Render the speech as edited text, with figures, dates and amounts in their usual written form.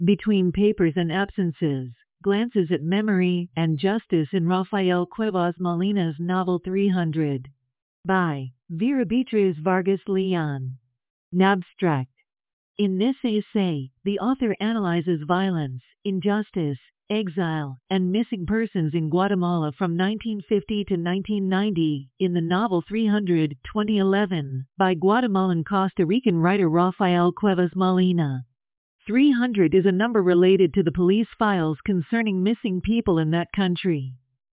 Between Papers and Absences, Glances at Memory and Justice in Rafael Cuevas Molina's novel 300. By Vera Beatriz Vargas Leon. Abstract. In this essay, the author analyzes violence, injustice, exile, and missing persons in Guatemala from 1950 to 1990 in the novel 300, 2011, by Guatemalan-Costa Rican writer Rafael Cuevas Molina. 300 is a number related to the police files concerning missing people in that country.